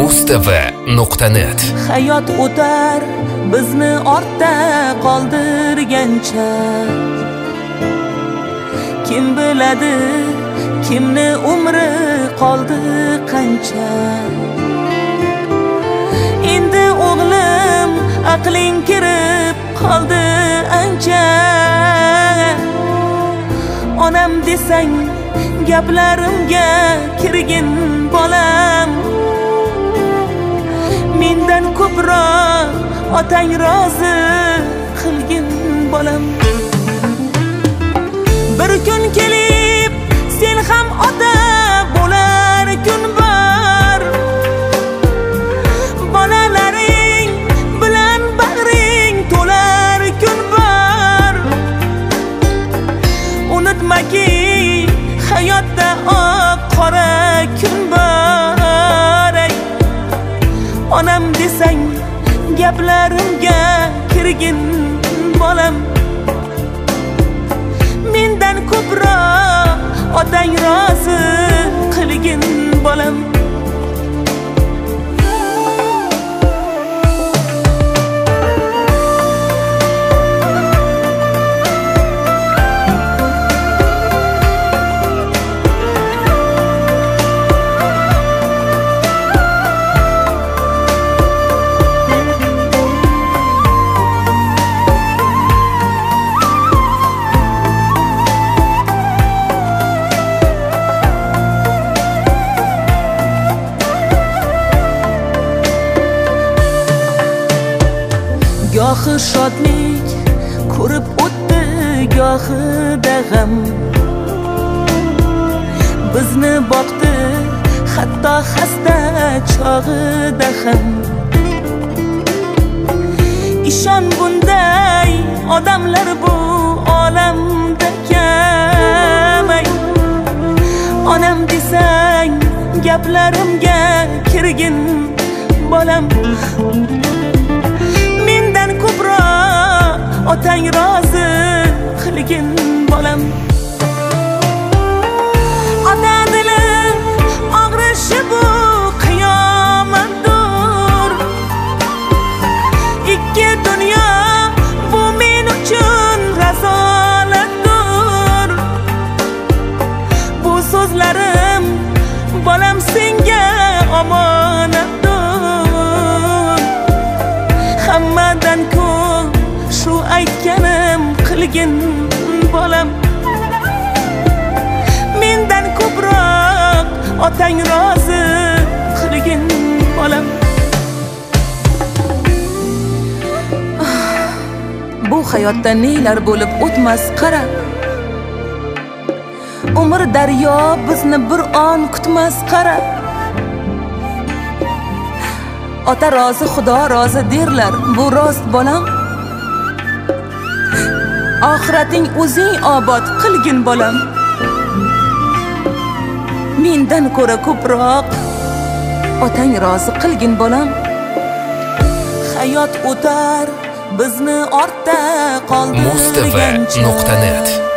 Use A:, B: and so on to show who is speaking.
A: mustava.net.
B: Hayot o'tar bizni ortda qoldirgancha. Kim biladi, kimni umri qoldi qancha. Endi o'g'lim aqling kirib qoldi ancha. Onam desang gaplarimga kirgin bolam. Mendan ko'proq otang rozi qilgin bolam. Bir kun kelib sen ham ota bo'lar kun bor. Bolalaring bilan bag'ring to'lar kun bor. Unutmaki hayotda oq qora kun bor. Onam desang gaplarimga kirgin bolam. Mendan ko'proq otang rozi qilgin bolam. Gohi shodlik ko'rib o'tdi, gohida g'am. Bizni boqdi hatto xasta chog'ida ham. Ishon bunday odamlar bu olamda kam. Onam desang gaplarimga kirgin bolam. Ko'proq otang rozi qilgin bolam. Ota dili og'rishi bu qiyomatdir. Ikki dunyo bu men uchun razolatdir. Bu so'zlarim bolam senga omonatdir. Hammadan ko'p shu aytganim qilgin bolam. Mendan ko'proq otang rozi qilgin bolam. Bu hayotda nelar bo'lib o'tmas qara. Umr daryo bizni bir on kutmas qara. Ota rozi, Xudo rozi derlar, bu rost bolam. Oxirating o'zing obod qilgin bolam. Mendan ko'ra ko'proq otang rozi qilgin bolam. Hayot o'tar bizni ortda qoldirgancha.
A: mustava.net